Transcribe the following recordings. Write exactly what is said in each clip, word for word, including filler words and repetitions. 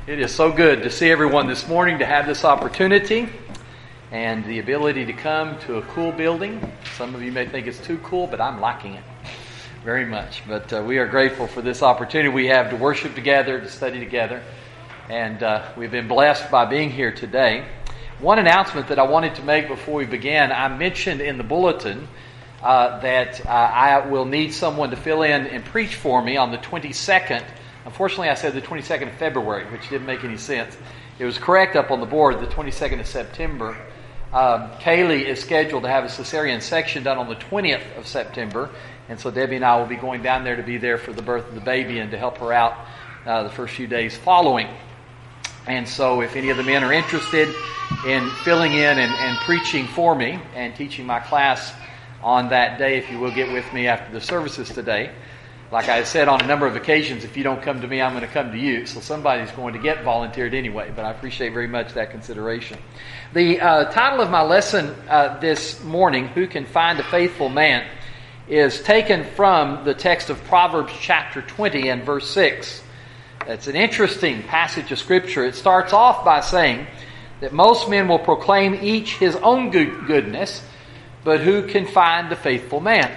It is so good to see everyone this morning, to have this opportunity and the ability to come to a cool building. Some of you may think it's too cool, but I'm liking it very much. But uh, we are grateful for this opportunity we have to worship together, to study together, and uh, we've been blessed by being here today. One announcement that I wanted to make before we begin: I mentioned in the bulletin uh, that uh, I will need someone to fill in and preach for me on the twenty-second. Unfortunately, I said the twenty-second of February, which didn't make any sense. It was correct up on the board, the twenty-second of September. Um, Kaylee is scheduled to have a cesarean section done on the twentieth of September, and so Debbie and I will be going down there to be there for the birth of the baby and to help her out uh, the first few days following. And so if any of the men are interested in filling in and, and preaching for me and teaching my class on that day, if you will get with me after the services today. Like I said on a number of occasions, if you don't come to me, I'm going to come to you. So somebody's going to get volunteered anyway, but I appreciate very much that consideration. The uh, title of my lesson uh, this morning, Who Can Find a Faithful Man, is taken from the text of Proverbs chapter twenty and verse six. It's an interesting passage of Scripture. It starts off by saying that most men will proclaim each his own good- goodness, but who can find a faithful man?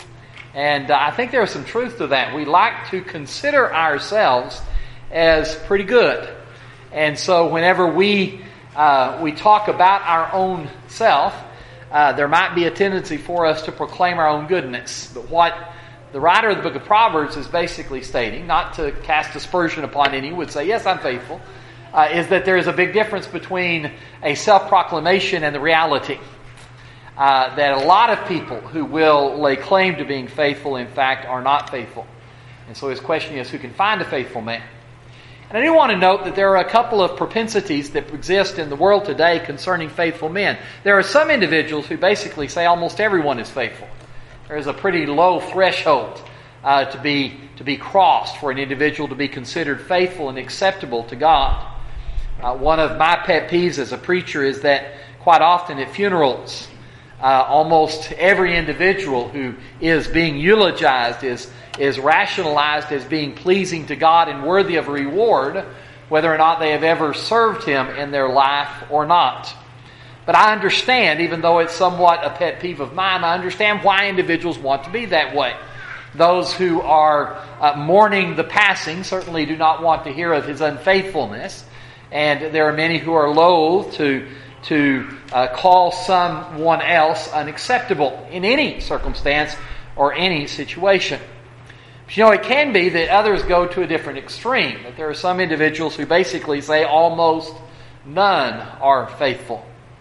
And uh, I think there's some truth to that. We like to consider ourselves as pretty good. And so whenever we uh, we talk about our own self, uh, there might be a tendency for us to proclaim our own goodness. But what the writer of the book of Proverbs is basically stating, not to cast aspersion upon any who would say, yes, I'm faithful, uh, is that there is a big difference between a self-proclamation and the reality. Uh, that a lot of people who will lay claim to being faithful, in fact, are not faithful. And so his question is, who can find a faithful man? And I do want to note that there are a couple of propensities that exist in the world today concerning faithful men. There are some individuals who basically say almost everyone is faithful. There is a pretty low threshold uh, to be to be crossed for an individual to be considered faithful and acceptable to God. Uh, one of my pet peeves as a preacher is that quite often at funerals, Uh, almost every individual who is being eulogized is, is rationalized as being pleasing to God and worthy of a reward, whether or not they have ever served Him in their life or not. But I understand, even though it's somewhat a pet peeve of mine, I understand why individuals want to be that way. Those who are uh, mourning the passing certainly do not want to hear of his unfaithfulness, and there are many who are loath to to uh, call someone else unacceptable in any circumstance or any situation. But you know, it can be that others go to a different extreme. That there are some individuals who basically say almost none are faithful.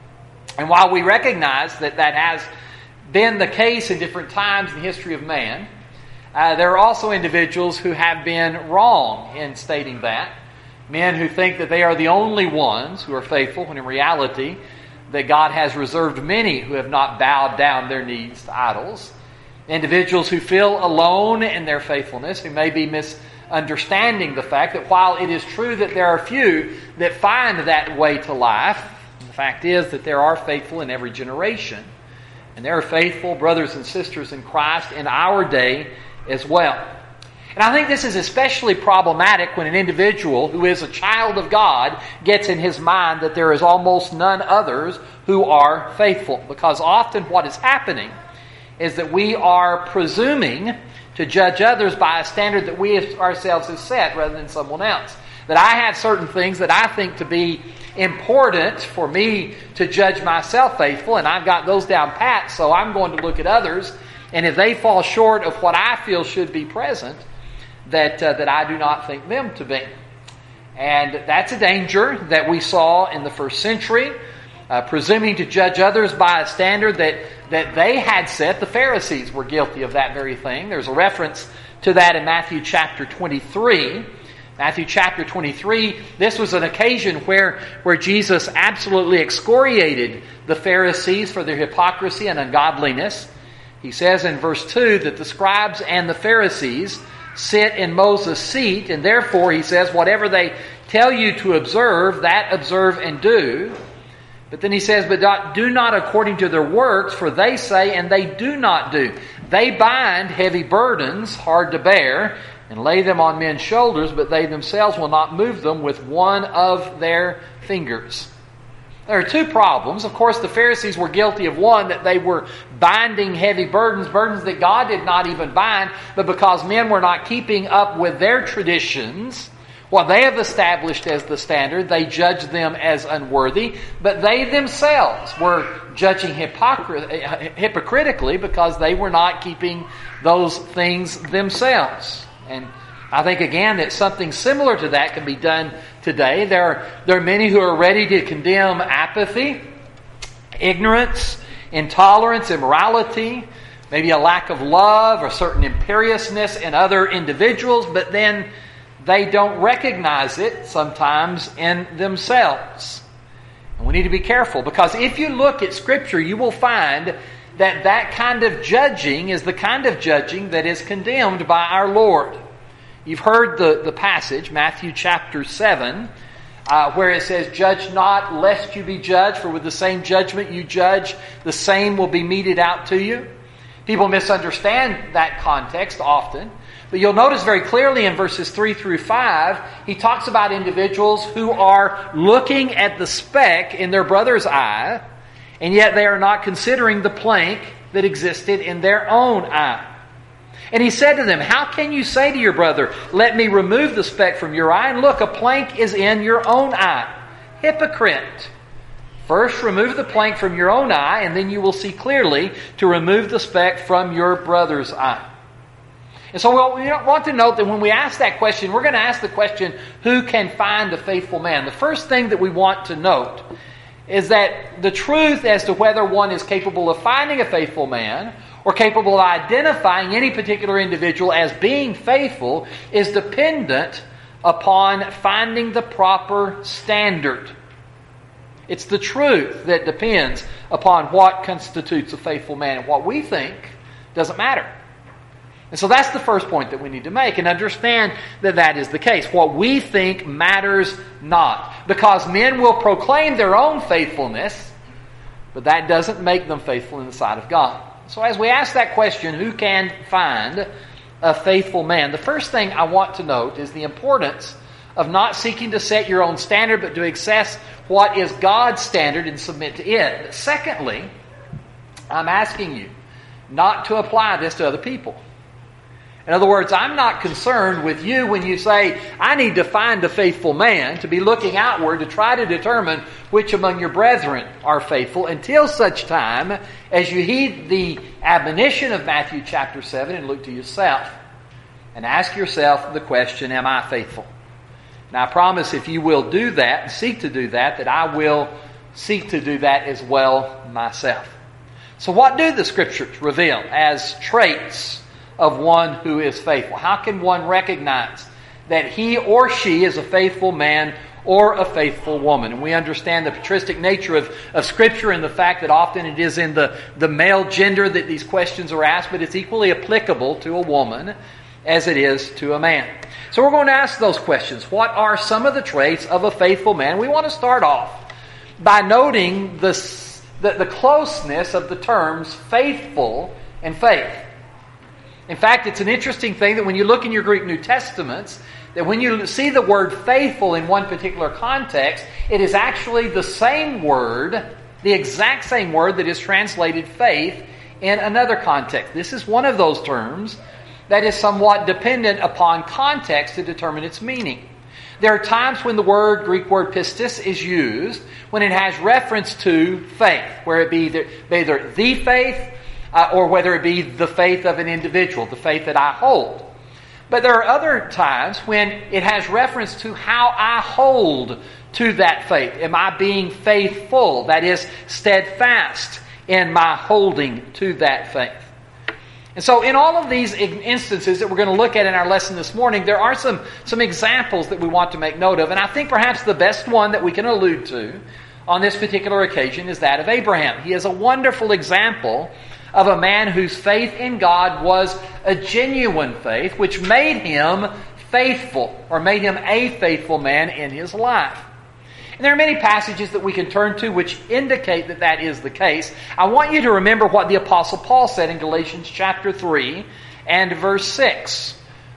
And while we recognize that that has been the case in different times in the history of man, uh, there are also individuals who have been wrong in stating that. Men who think that they are the only ones who are faithful, when in reality that God has reserved many who have not bowed down their knees to idols. Individuals who feel alone in their faithfulness, who may be misunderstanding the fact that while it is true that there are few that find that way to life, the fact is that there are faithful in every generation. And there are faithful brothers and sisters in Christ in our day as well. And I think this is especially problematic when an individual who is a child of God gets in his mind that there is almost none others who are faithful. Because often what is happening is that we are presuming to judge others by a standard that we ourselves have set rather than someone else. That I have certain things that I think to be important for me to judge myself faithful, and I've got those down pat, so I'm going to look at others, and if they fall short of what I feel should be present, that uh, that I do not think them to be. And that's a danger that we saw in the first century, uh, presuming to judge others by a standard that, that they had set. The Pharisees were guilty of that very thing. There's a reference to that in Matthew chapter twenty-three. Matthew chapter twenty-three, this was an occasion where, where Jesus absolutely excoriated the Pharisees for their hypocrisy and ungodliness. He says in verse two that the scribes and the Pharisees sit in Moses' seat, and therefore, he says, whatever they tell you to observe, that observe and do. But then he says, but do not according to their works, for they say and they do not do. They bind heavy burdens, hard to bear, and lay them on men's shoulders, but they themselves will not move them with one of their fingers. There are two problems. Of course, the Pharisees were guilty of one, that they were binding heavy burdens, burdens that God did not even bind, but because men were not keeping up with their traditions, what they have established as the standard, they judged them as unworthy, but they themselves were judging hypocr- hypocritically because they were not keeping those things themselves. And I think, again, that something similar to that can be done today. There are, there are many who are ready to condemn apathy, ignorance, intolerance, immorality, maybe a lack of love or certain imperiousness in other individuals, but then they don't recognize it sometimes in themselves. And we need to be careful, because if you look at Scripture, you will find that that kind of judging is the kind of judging that is condemned by our Lord. You've heard the, the passage, Matthew chapter seven, uh, where it says, "Judge not, lest you be judged, for with the same judgment you judge, the same will be meted out to you." People misunderstand that context often. But you'll notice very clearly in verses three through five, he talks about individuals who are looking at the speck in their brother's eye, and yet they are not considering the plank that existed in their own eye. And he said to them, "How can you say to your brother, 'Let me remove the speck from your eye,' and look, a plank is in your own eye? Hypocrite! First remove the plank from your own eye, and then you will see clearly to remove the speck from your brother's eye." And so we want to note that when we ask that question, we're going to ask the question, who can find a faithful man? The first thing that we want to note is that the truth as to whether one is capable of finding a faithful man or capable of identifying any particular individual as being faithful is dependent upon finding the proper standard. It's the truth that depends upon what constitutes a faithful man, and what we think doesn't matter. And so that's the first point that we need to make, and understand that that is the case. What we think matters not. Because men will proclaim their own faithfulness, but that doesn't make them faithful in the sight of God. So as we ask that question, who can find a faithful man? The first thing I want to note is the importance of not seeking to set your own standard, but to access what is God's standard and submit to it. Secondly, I'm asking you not to apply this to other people. In other words, I'm not concerned with you when you say, "I need to find a faithful man," to be looking outward to try to determine which among your brethren are faithful, until such time as you heed the admonition of Matthew chapter seven and look to yourself and ask yourself the question, am I faithful? Now I promise if you will do that and seek to do that, that I will seek to do that as well myself. So what do the Scriptures reveal as traits of one who is faithful? How can one recognize that he or she is a faithful man or a faithful woman? And we understand the patristic nature of, of Scripture and the fact that often it is in the, the male gender that these questions are asked, but it's equally applicable to a woman as it is to a man. So we're going to ask those questions. What are some of the traits of a faithful man? We want to start off by noting the, the, the closeness of the terms faithful and faith. In fact, it's an interesting thing that when you look in your Greek New Testaments, that when you see the word faithful in one particular context, it is actually the same word, the exact same word that is translated faith in another context. This is one of those terms that is somewhat dependent upon context to determine its meaning. There are times when the word, Greek word pistis, is used when it has reference to faith, where it be either, either the faith, Uh, or whether it be the faith of an individual, the faith that I hold. But there are other times when it has reference to how I hold to that faith. Am I being faithful? That is, steadfast in my holding to that faith. And so in all of these instances that we're going to look at in our lesson this morning, there are some, some examples that we want to make note of. And I think perhaps the best one that we can allude to on this particular occasion is that of Abraham. He is a wonderful example of a man whose faith in God was a genuine faith, which made him faithful, or made him a faithful man in his life. And there are many passages that we can turn to which indicate that that is the case. I want you to remember what the Apostle Paul said in Galatians chapter three and verse six,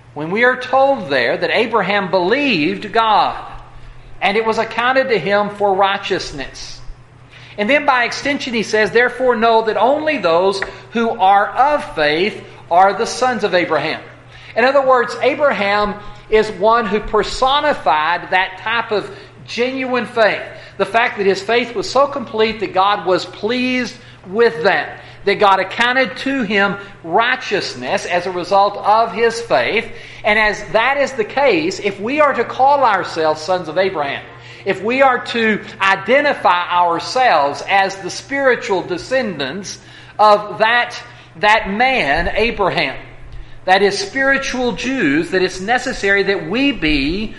when we are told there that Abraham believed God, and it was accounted to him for righteousness. And then by extension he says, therefore know that only those who are of faith are the sons of Abraham. In other words, Abraham is one who personified that type of genuine faith. The fact that his faith was so complete that God was pleased with that. That God accounted to him righteousness as a result of his faith. And as that is the case, if we are to call ourselves sons of Abraham, if we are to identify ourselves as the spiritual descendants of that, that man, Abraham, that is spiritual Jews, that it's necessary that we be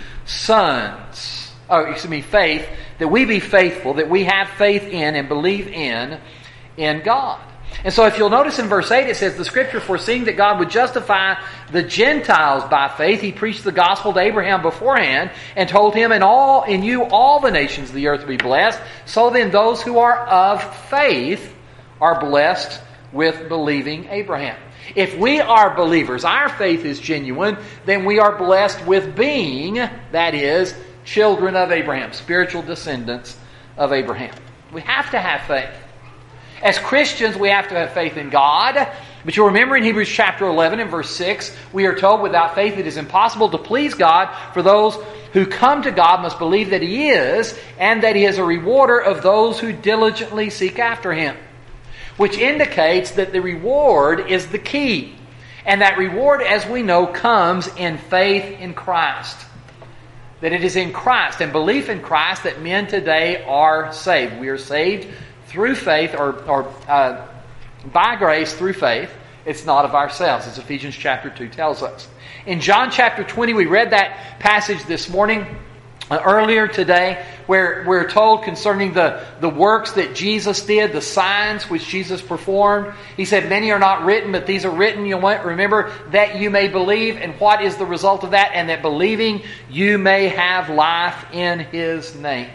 sons. Oh, excuse me, faith. That we be faithful, that we have faith in and believe in, in God. And so if you'll notice in verse eight, it says, the Scripture, foreseeing that God would justify the Gentiles by faith, He preached the gospel to Abraham beforehand, and told him, in all in you all the nations of the earth will be blessed. So then those who are of faith are blessed with believing Abraham. If we are believers, our faith is genuine, then we are blessed with being, that is, children of Abraham, spiritual descendants of Abraham. We have to have faith. As Christians, we have to have faith in God. But you'll remember in Hebrews chapter eleven and verse six, we are told without faith it is impossible to please God, for those who come to God must believe that He is, and that He is a rewarder of those who diligently seek after Him. Which indicates that the reward is the key. And that reward, as we know, comes in faith in Christ. That it is in Christ and belief in Christ that men today are saved. We are saved through faith, or, or uh, by grace through faith. It's not of ourselves, as Ephesians chapter two tells us. In John chapter twenty, we read that passage this morning, uh, earlier today, where we're told concerning the, the works that Jesus did, the signs which Jesus performed. He said, many are not written, but these are written, you might remember, that you may believe. And what is the result of that? And that believing you may have life in His name.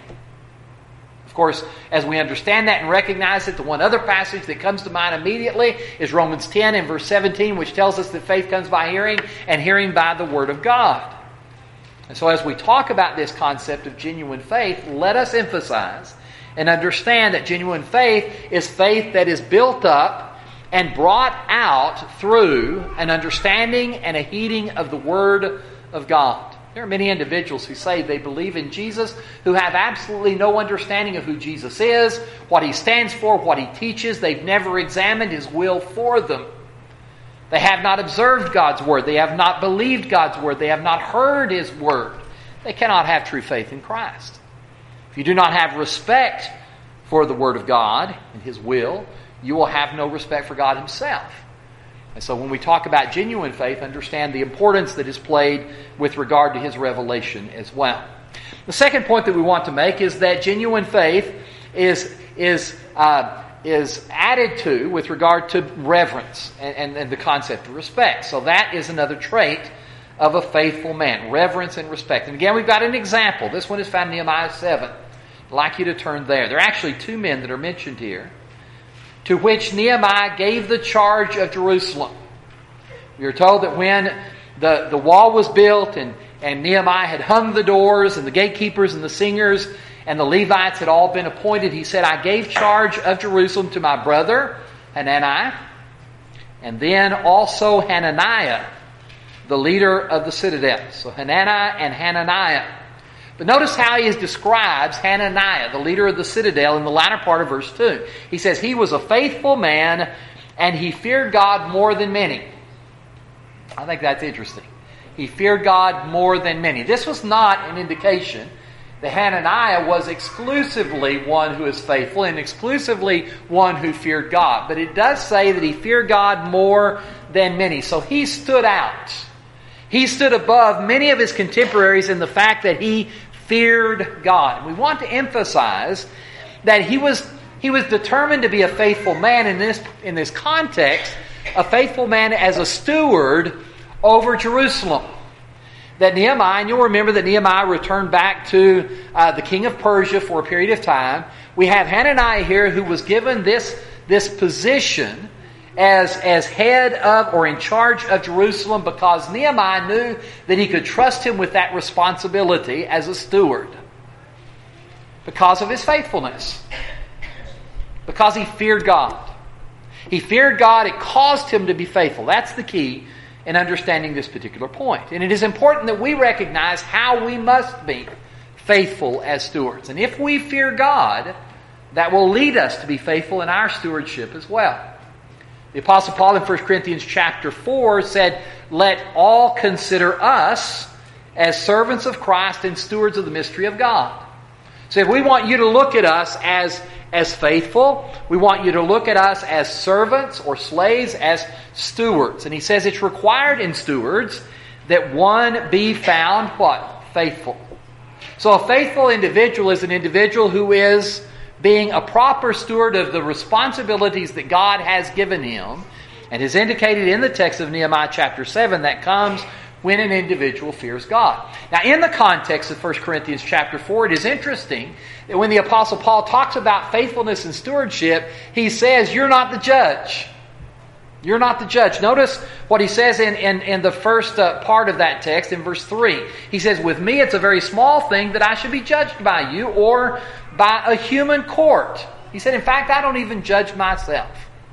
Of course, as we understand that and recognize it, the one other passage that comes to mind immediately is Romans ten and verse seventeen, which tells us that faith comes by hearing, and hearing by the Word of God. And so as we talk about this concept of genuine faith, let us emphasize and understand that genuine faith is faith that is built up and brought out through an understanding and a heeding of the Word of God. There are many individuals who say they believe in Jesus who have absolutely no understanding of who Jesus is, what He stands for, what He teaches. They've never examined His will for them. They have not observed God's Word. They have not believed God's Word. They have not heard His Word. They cannot have true faith in Christ. If you do not have respect for the Word of God and His will, you will have no respect for God Himself. And so when we talk about genuine faith, understand the importance that is played with regard to His revelation as well. The second point that we want to make is that genuine faith is, is, uh, is added to with regard to reverence and, and, and the concept of respect. So that is another trait of a faithful man, reverence and respect. And again, we've got an example. This one is found in Nehemiah seven. I'd like you to turn there. There are actually two men that are mentioned here, to which Nehemiah gave the charge of Jerusalem. We are told that when the, the wall was built and, and Nehemiah had hung the doors and the gatekeepers and the singers and the Levites had all been appointed, he said, I gave charge of Jerusalem to my brother Hanani, and then also Hananiah, the leader of the citadel. So Hanani and Hananiah. But notice how he describes Hananiah, the leader of the citadel, in the latter part of verse two. He says, he was a faithful man, and he feared God more than many. I think that's interesting. He feared God more than many. This was not an indication that Hananiah was exclusively one who is faithful and exclusively one who feared God. But it does say that he feared God more than many. So he stood out. He stood above many of his contemporaries in the fact that he feared God. We want to emphasize that he was he was determined to be a faithful man in this in this context, a faithful man as a steward over Jerusalem. That Nehemiah, and you'll remember that Nehemiah returned back to uh, the king of Persia for a period of time. We have Hananiah here who was given this, this position as, as head of or in charge of Jerusalem because Nehemiah knew that he could trust him with that responsibility as a steward. Because of his faithfulness. Because he feared God. He feared God. It caused him to be faithful. That's the key in understanding this particular point. And it is important that we recognize how we must be faithful as stewards. And if we fear God, that will lead us to be faithful in our stewardship as well. The Apostle Paul in First Corinthians chapter four said, "Let all consider us as servants of Christ and stewards of the mystery of God." So if we want you to look at us as, as faithful, we want you to look at us as servants or slaves, as stewards. And he says it's required in stewards that one be found what? Faithful. So a faithful individual is an individual who is being a proper steward of the responsibilities that God has given him, and is indicated in the text of Nehemiah chapter seven that comes when an individual fears God. Now, in the context of First Corinthians chapter four, it is interesting that when the Apostle Paul talks about faithfulness and stewardship, he says, you're not the judge. You're not the judge. Notice what he says in, in, in the first uh, part of that text, in verse three. He says, with me it's a very small thing that I should be judged by you or by a human court. He said, in fact, I don't even judge myself.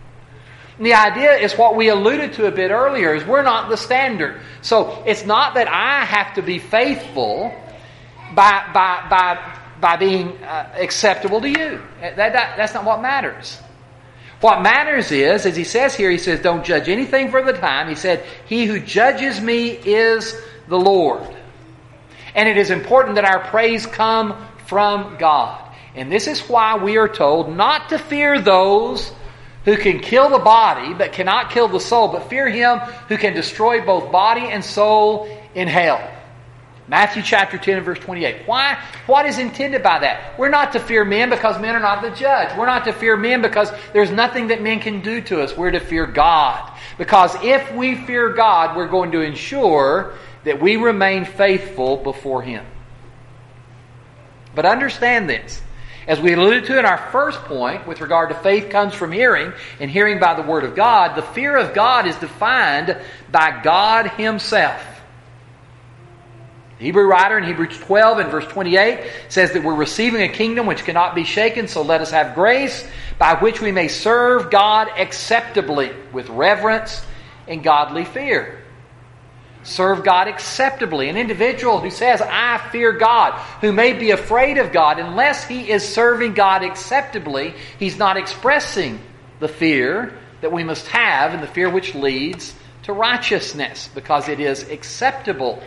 And the idea is what we alluded to a bit earlier, is we're not the standard. So it's not that I have to be faithful by, by, by, by being uh, acceptable to you. That, that, that's not what matters. What matters is, as he says here, he says, don't judge anything for the time. He said, he who judges me is the Lord. And it is important that our praise come from God. And this is why we are told not to fear those who can kill the body but cannot kill the soul, but fear him who can destroy both body and soul in hell. Matthew chapter ten and verse twenty-eight. Why? What is intended by that? We're not to fear men because men are not the judge. We're not to fear men because there's nothing that men can do to us. We're to fear God. Because if we fear God, we're going to ensure that we remain faithful before him. But understand this. As we alluded to in our first point, with regard to faith comes from hearing, and hearing by the Word of God, the fear of God is defined by God himself. The Hebrew writer in Hebrews twelve and verse twenty-eight says that we're receiving a kingdom which cannot be shaken, so let us have grace by which we may serve God acceptably with reverence and godly fear. Serve God acceptably. An individual who says, I fear God, who may be afraid of God, unless he is serving God acceptably, he's not expressing the fear that we must have, and the fear which leads to righteousness, because it is acceptable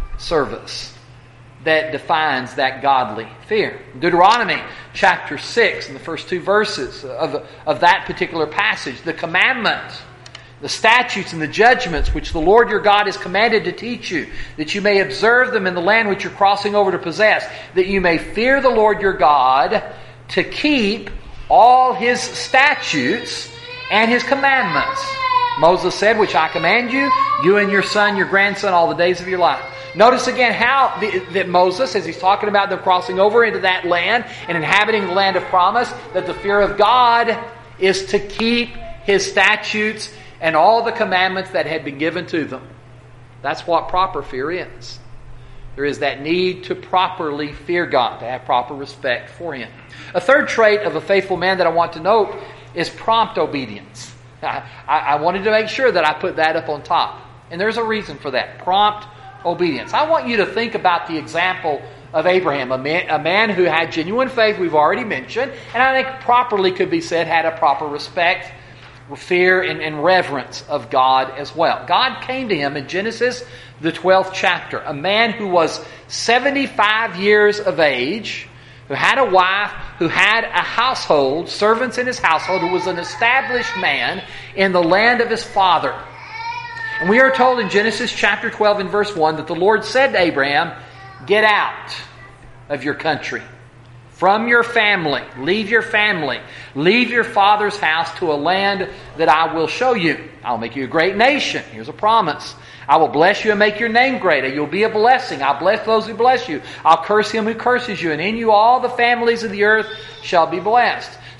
service that defines that godly fear. Deuteronomy chapter six, in the first two verses of, of that particular passage, the commandments, the statutes and the judgments which the Lord your God has commanded to teach you, that you may observe them in the land which you're crossing over to possess, that you may fear the Lord your God, to keep all his statutes and his commandments. Moses said, which I command you, you and your son, your grandson, all the days of your life. Notice again how the, that Moses, as he's talking about them crossing over into that land and inhabiting the land of promise, that the fear of God is to keep his statutes and all the commandments that had been given to them. That's what proper fear is. There is that need to properly fear God, to have proper respect for him. A third trait of a faithful man that I want to note is prompt obedience. I, I, I wanted to make sure that I put that up on top. And there's a reason for that. Prompt obedience. I want you to think about the example of Abraham, a man, a man who had genuine faith, we've already mentioned, and I think properly could be said had a proper respect, fear, and, and reverence of God as well. God came to him in Genesis, the twelfth chapter, a man who was seventy-five years of age, who had a wife, who had a household, servants in his household, who was an established man in the land of his father. And we are told in Genesis chapter twelve and verse one that the Lord said to Abraham, get out of your country, from your family, leave your family, leave your father's house to a land that I will show you. I'll make you a great nation. Here's a promise. I will bless you and make your name great. You'll be a blessing. I'll bless those who bless you. I'll curse him who curses you. And in you all the families of the earth shall be blessed.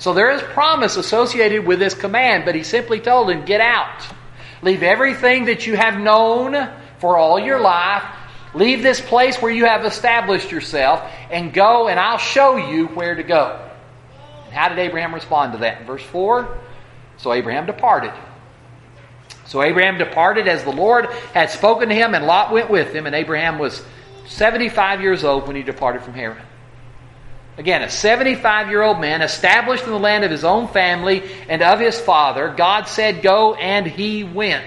So there is promise associated with this command, but he simply told him, get out. Leave everything that you have known for all your life. Leave this place where you have established yourself and go, and I'll show you where to go. And how did Abraham respond to that? In verse four, so Abraham departed. So Abraham departed as the Lord had spoken to him, and Lot went with him, and Abraham was seventy-five years old when he departed from Haran. Again, a seventy-five-year-old man established in the land of his own family and of his father. God said, go, and he went.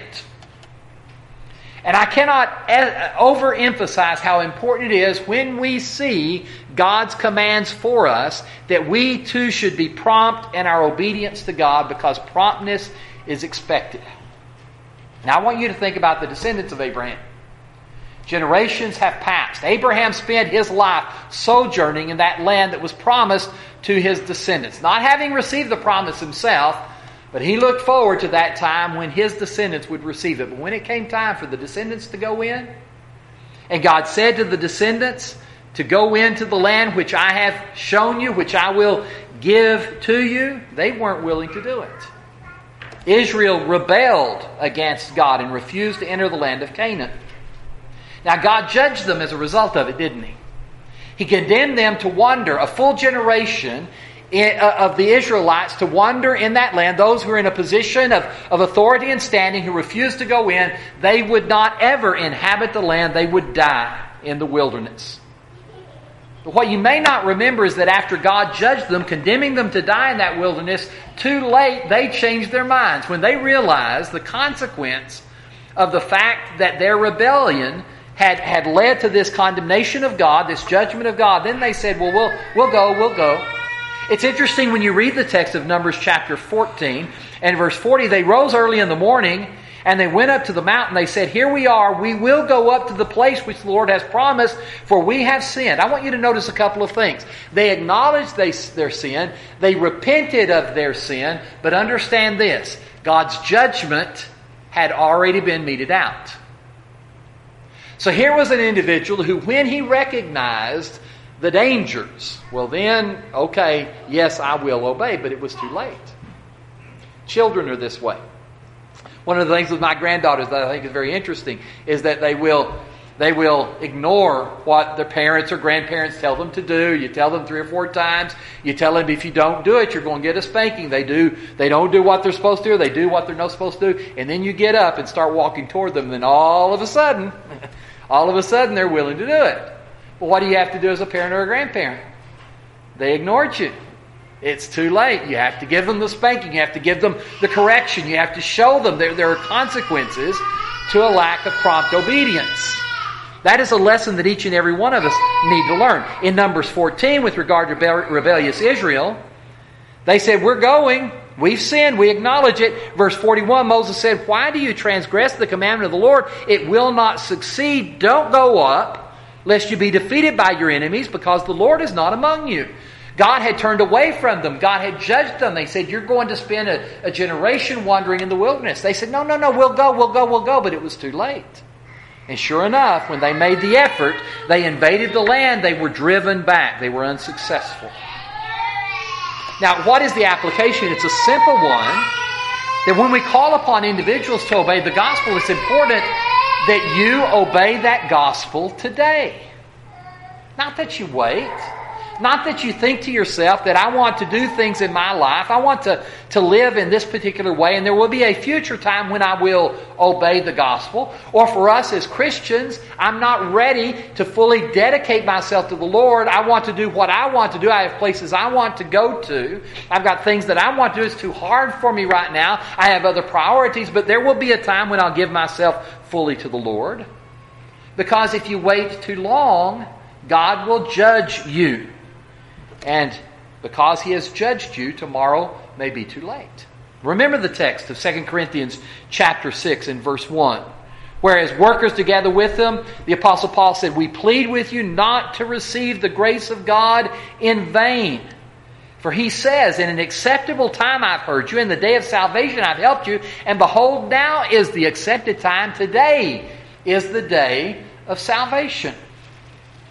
And I cannot overemphasize how important it is when we see God's commands for us that we too should be prompt in our obedience to God, because promptness is expected. Now I want you to think about the descendants of Abraham. Generations have passed. Abraham spent his life sojourning in that land that was promised to his descendants. Not having received the promise himself, but he looked forward to that time when his descendants would receive it. But when it came time for the descendants to go in, and God said to the descendants to go into the land which I have shown you, which I will give to you, they weren't willing to do it. Israel rebelled against God and refused to enter the land of Canaan. Now God judged them as a result of it, didn't He? He condemned them to wander, a full generation of the Israelites to wander in that land. Those who were in a position of, of authority and standing who refused to go in, they would not ever inhabit the land. They would die in the wilderness. But what you may not remember is that after God judged them, condemning them to die in that wilderness, too late they changed their minds. When they realized the consequence of the fact that their rebellion had, had led to this condemnation of God, this judgment of God, then they said, well, we'll, we'll go, we'll go. It's interesting when you read the text of Numbers chapter fourteen and verse forty, they rose early in the morning and they went up to the mountain. They said, here we are, we will go up to the place which the Lord has promised, for we have sinned. I want you to notice a couple of things. They acknowledged they, their sin, they repented of their sin, but understand this, God's judgment had already been meted out. So here was an individual who, when he recognized the dangers, well then, okay, yes, I will obey, but it was too late. Children are this way. One of the things with my granddaughters that I think is very interesting is that they will they will ignore what their parents or grandparents tell them to do. You tell them three or four times. You tell them if you don't do it, you're going to get a spanking. They do. They don't do what they're supposed to do. They do what they're not supposed to do. And then you get up and start walking toward them. And then all of a sudden, all of a sudden they're willing to do it. Well, what do you have to do as a parent or a grandparent? They ignored you. It's too late. You have to give them the spanking. You have to give them the correction. You have to show them there, there are consequences to a lack of prompt obedience. That is a lesson that each and every one of us need to learn. In Numbers fourteen, with regard to rebellious Israel, they said, we're going. We've sinned. We acknowledge it. Verse forty-one, Moses said, why do you transgress the commandment of the Lord? It will not succeed. Don't go up, lest you be defeated by your enemies, because the Lord is not among you. God had turned away from them. God had judged them. They said, you're going to spend a, a generation wandering in the wilderness. They said, no, no, no, we'll go, we'll go, we'll go. But it was too late. And sure enough, when they made the effort, they invaded the land, they were driven back. They were unsuccessful. Now, what is the application? It's a simple one. That when we call upon individuals to obey the gospel, it's important that you obey that gospel today. Not that you wait. Not that you think to yourself that I want to do things in my life. I want to, to live in this particular way, and there will be a future time when I will obey the gospel. Or for us as Christians, I'm not ready to fully dedicate myself to the Lord. I want to do what I want to do. I have places I want to go to. I've got things that I want to do. It's too hard for me right now. I have other priorities, but there will be a time when I'll give myself fully to the Lord. Because if you wait too long, God will judge you. And because He has judged you, tomorrow may be too late. Remember the text of Second Corinthians chapter six and verse one. Whereas workers together with them, the Apostle Paul said, we plead with you not to receive the grace of God in vain. For he says, in an acceptable time I've heard you, in the day of salvation I've helped you, and behold, now is the accepted time. Today is the day of salvation.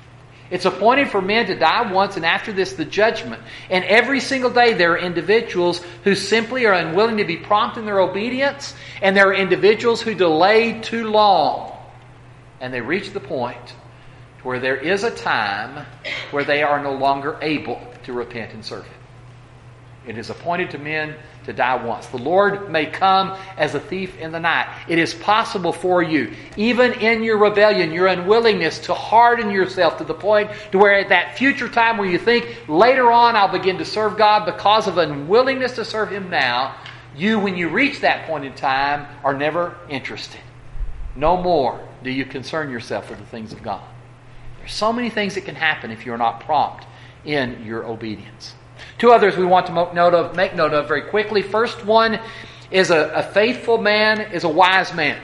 It's appointed for men to die once, and after this the judgment. And every single day there are individuals who simply are unwilling to be prompt in their obedience, and there are individuals who delay too long. And they reach the point where there is a time where they are no longer able to repent and serve Him. It is appointed to men to die once. The Lord may come as a thief in the night. It is possible for you, even in your rebellion, your unwillingness to harden yourself to the point to where at that future time where you think, later on I'll begin to serve God, because of unwillingness to serve Him now, you, when you reach that point in time, are never interested. No more do you concern yourself with the things of God. There's so many things that can happen if you're not prompt in your obedience. Two others we want to make note of, make note of very quickly. First one is a, a faithful man is a wise man.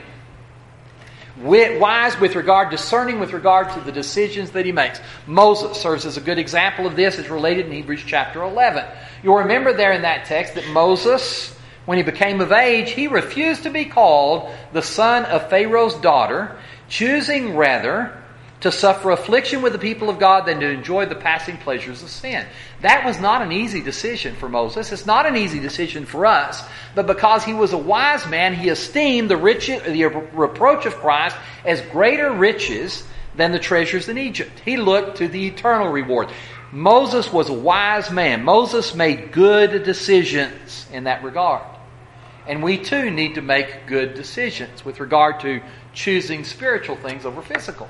Wise with regard, discerning with regard to the decisions that he makes. Moses serves as a good example of this. It's related in Hebrews chapter eleven. You'll remember there in that text that Moses, when he became of age, he refused to be called the son of Pharaoh's daughter, choosing rather to suffer affliction with the people of God than to enjoy the passing pleasures of sin. That was not an easy decision for Moses. It's not an easy decision for us. But because he was a wise man, he esteemed the, riches, the reproach of Christ as greater riches than the treasures in Egypt. He looked to the eternal reward. Moses was a wise man. Moses made good decisions in that regard. And we too need to make good decisions with regard to choosing spiritual things over physical.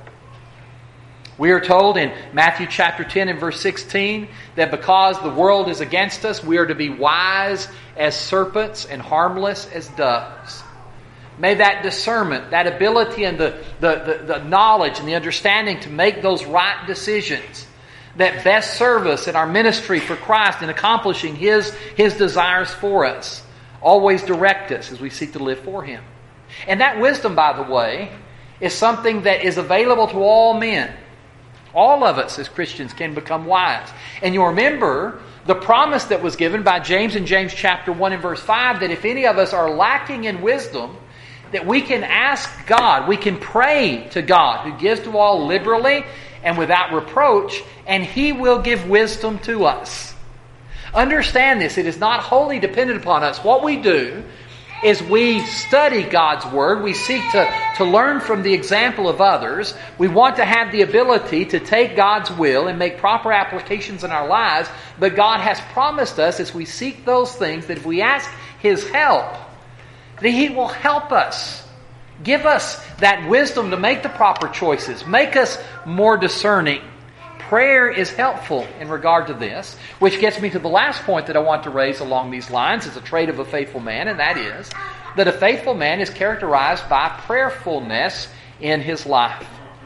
We are told in Matthew chapter ten and verse sixteen that because the world is against us, we are to be wise as serpents and harmless as doves. May that discernment, that ability and the, the, the, the knowledge and the understanding to make those right decisions that best serve us in our ministry for Christ in accomplishing His, His desires for us, always direct us as we seek to live for Him. And that wisdom, by the way, is something that is available to all men. All of us as Christians can become wise. And you'll remember the promise that was given by James in James chapter one and verse five, that if any of us are lacking in wisdom, that we can ask God, we can pray to God, who gives to all liberally and without reproach, and He will give wisdom to us. Understand this, it is not wholly dependent upon us. What we do is we study God's Word. We seek to, to learn from the example of others. We want to have the ability to take God's will and make proper applications in our lives. But God has promised us, as we seek those things, that if we ask His help, that He will help us. Give us that wisdom to make the proper choices. Make us more discerning. Prayer is helpful in regard to this, which gets me to the last point that I want to raise along these lines. It's a trait of a faithful man, and that is that a faithful man is characterized by prayerfulness in his life.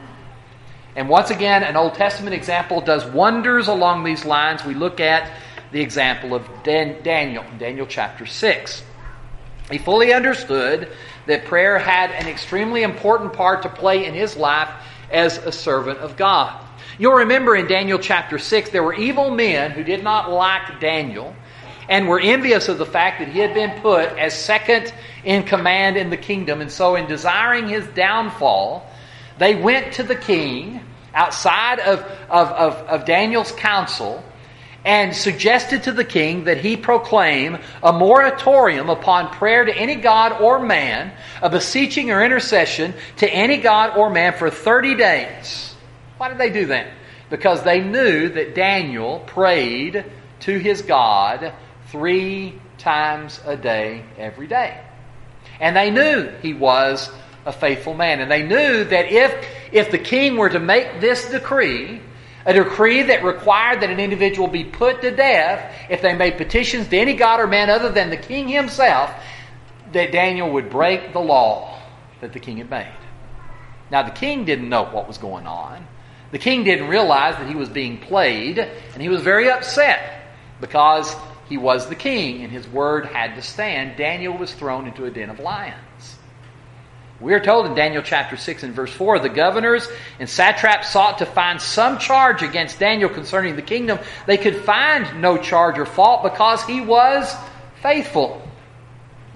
And once again, an Old Testament example does wonders along these lines. We look at the example of Dan- Daniel, Daniel chapter six. He fully understood that prayer had an extremely important part to play in his life as a servant of God. You'll remember in Daniel chapter six, there were evil men who did not like Daniel and were envious of the fact that he had been put as second in command in the kingdom. And so in desiring his downfall, they went to the king outside of, of, of, of Daniel's council and suggested to the king that he proclaim a moratorium upon prayer to any god or man, a beseeching or intercession to any god or man for thirty days. Why did they do that? Because they knew that Daniel prayed to his God three times a day, every day. And they knew he was a faithful man. And they knew that if, if the king were to make this decree, a decree that required that an individual be put to death, if they made petitions to any god or man other than the king himself, that Daniel would break the law that the king had made. Now the king didn't know what was going on. The king didn't realize that he was being played, and he was very upset because he was the king and his word had to stand. Daniel was thrown into a den of lions. We are told in Daniel chapter six and verse four, the governors and satraps sought to find some charge against Daniel concerning the kingdom. They could find no charge or fault because he was faithful.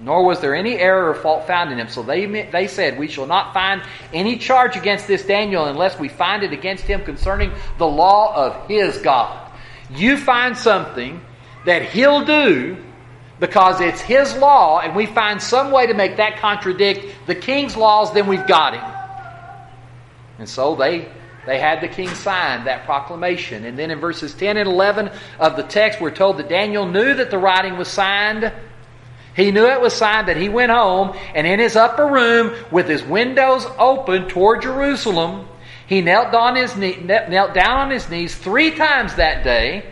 nor was there any error or fault found in him. So they, they said, we shall not find any charge against this Daniel unless we find it against him concerning the law of his God. You find something that he'll do because it's his law, and we find some way to make that contradict the king's laws, then we've got him. And so they they had the king sign that proclamation. And then in verses ten and eleven of the text, we're told that Daniel knew that the writing was signed. He knew it was signed, that he went home, and in his upper room, with his windows open toward Jerusalem, he knelt down, his knee, knelt down on his knees three times that day,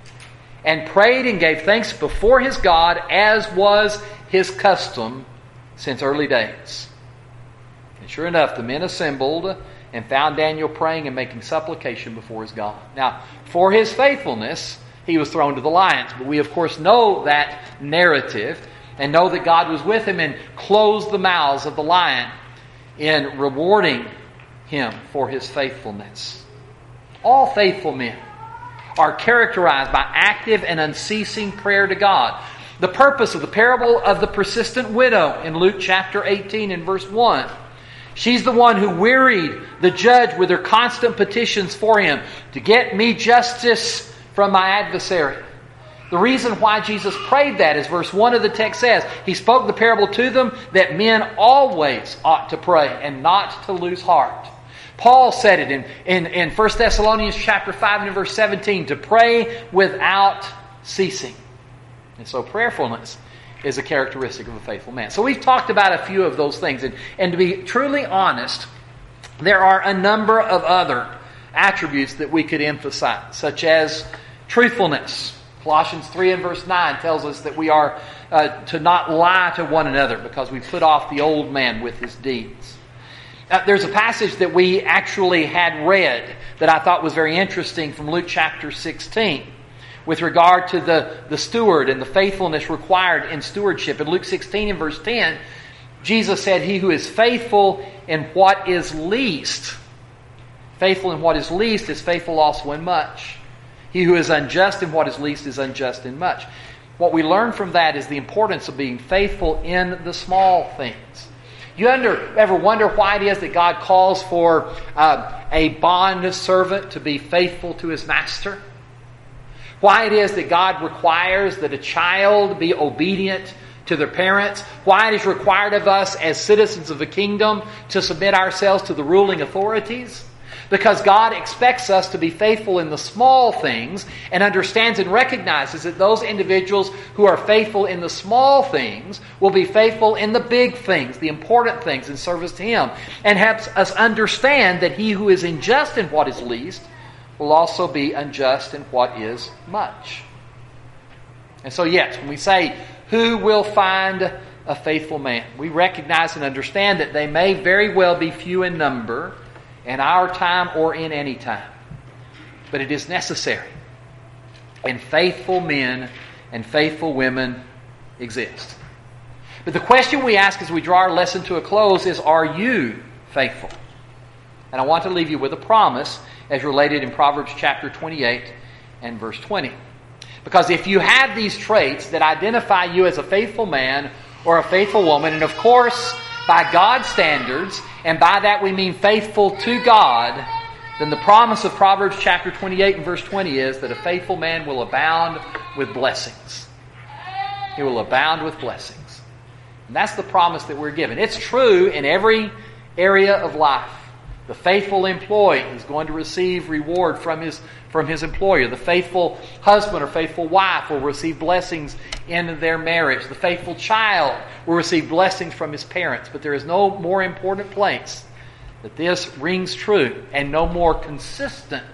and prayed and gave thanks before his God, as was his custom since early days. And sure enough, the men assembled and found Daniel praying and making supplication before his God. Now, for his faithfulness, he was thrown to the lions. But we, of course, know that narrative and know that God was with him and closed the mouths of the lion in rewarding him for his faithfulness. All faithful men are characterized by active and unceasing prayer to God. The purpose of the parable of the persistent widow in Luke chapter eighteen and verse one. She's the one who wearied the judge with her constant petitions for him to get me justice from my adversary. The reason why Jesus prayed that, as verse one of the text says, He spoke the parable to them that men always ought to pray and not to lose heart. Paul said it in, in, in First Thessalonians chapter five and verse seventeen, to pray without ceasing. And so prayerfulness is a characteristic of a faithful man. So we've talked about a few of those things. And, and to be truly honest, there are a number of other attributes that we could emphasize, such as truthfulness. Colossians three and verse nine tells us that we are uh, to not lie to one another because we put off the old man with his deeds. Uh, there's a passage that we actually had read that I thought was very interesting from Luke chapter sixteen with regard to the, the steward and the faithfulness required in stewardship. In Luke sixteen and verse ten, Jesus said, he who is faithful in what is least, faithful in what is least is faithful also in much. He who is unjust in what is least is unjust in much. What we learn from that is the importance of being faithful in the small things. You under, ever wonder why it is that God calls for uh, a bond servant to be faithful to his master? Why it is that God requires that a child be obedient to their parents? Why it is required of us as citizens of the kingdom to submit ourselves to the ruling authorities? Because God expects us to be faithful in the small things and understands and recognizes that those individuals who are faithful in the small things will be faithful in the big things, the important things in service to Him. And helps us understand that he who is unjust in what is least will also be unjust in what is much. And so yes, when we say, who will find a faithful man? We recognize and understand that they may very well be few in number in our time or in any time. But it is necessary. And faithful men and faithful women exist. But the question we ask as we draw our lesson to a close is, are you faithful? And I want to leave you with a promise as related in Proverbs chapter twenty-eight and verse twenty. Because if you have these traits that identify you as a faithful man or a faithful woman, and of course, by God's standards, and by that we mean faithful to God, then the promise of Proverbs chapter twenty-eight and verse twenty is that a faithful man will abound with blessings. He will abound with blessings. And that's the promise that we're given. It's true in every area of life. The faithful employee is going to receive reward from his, from his employer. The faithful husband or faithful wife will receive blessings in their marriage. The faithful child will receive blessings from his parents. But there is no more important place that this rings true and no more consistent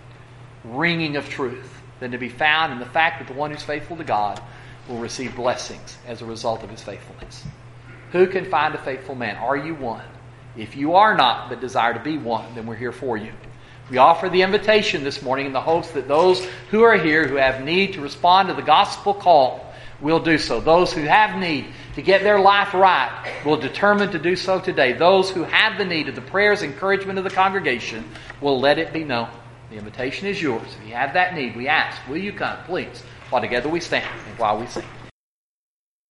ringing of truth than to be found in the fact that the one who's faithful to God will receive blessings as a result of his faithfulness. Who can find a faithful man? Are you one? If you are not, but desire to be one, then we're here for you. We offer the invitation this morning in the hopes that those who are here who have need to respond to the gospel call will do so. Those who have need to get their life right will determine to do so today. Those who have the need of the prayers and encouragement of the congregation will let it be known. The invitation is yours. If you have that need, we ask, will you come, please, while together we stand and while we sing.